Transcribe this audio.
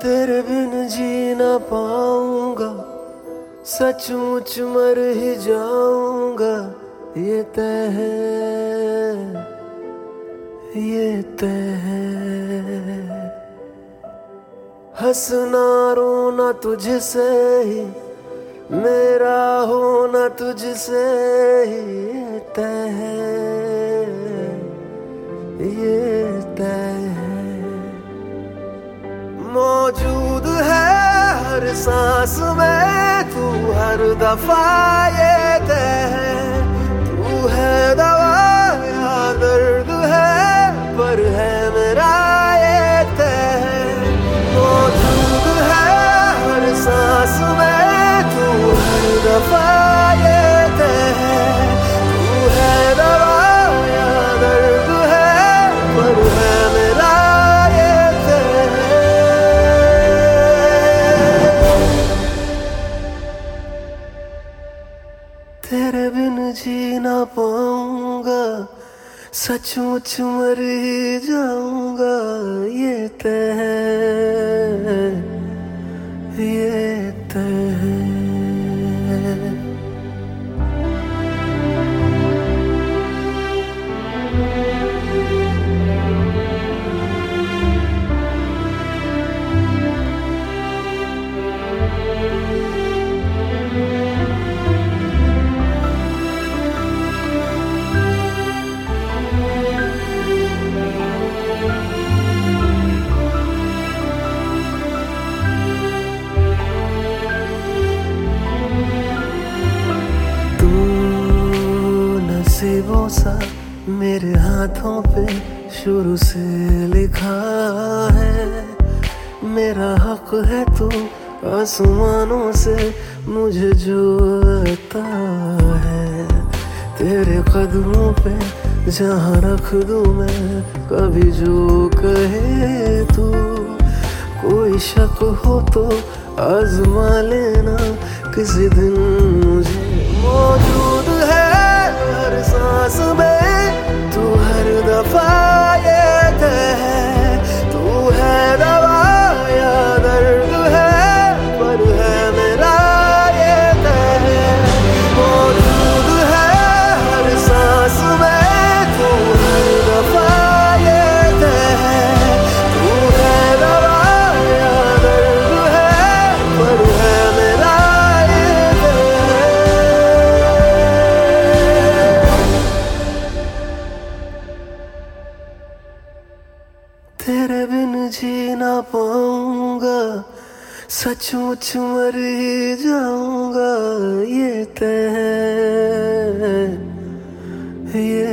तेरे बिन जी ना पाऊंगा, सचमुच मर ही जाऊंगा। ये तय है, ये तय है। हंसना रोना तुझसे ही, मेरा होना तुझसे ही। ये तय है, ये तय है। मौजूद है हर सांस में तू, हर दफा ये तय है। तू है दवा या दर्द है, पर है मेरा ये तय है। मौजूद है हर सांस में तू, हर दफा ये तय है। तू है दवा या दर्द है, पर है मेरा ये तय है। तेरे बिन जी ना पाऊंगा, सचमुच मर ही जाऊंगा। ये तय है, ये तय है। नसीबों सा मेरे हाथों पे शुरू से लिखा है। मेरा हक है तू आसमानों से मुझे जो आता है। तेरे कदमों पे जहाँ रख दूँ मैं कभी जो कहे तू। कोई शक हो तो आजमा लेना किसी दिन मुझे। मौजूद है हर सांस में तू, हर दफा ये तय है। तू है दवा या दर्द है, पर है मेरा ये तय है। मौजूद है हर सांस में तू, हर दफा ये तय है। तू है दवा या दर्द है, पर है मेरा ये तय है। तेरे बिन जी ना पाऊंगा, सचमुच मर ही जाऊंगा। ये तय है, ये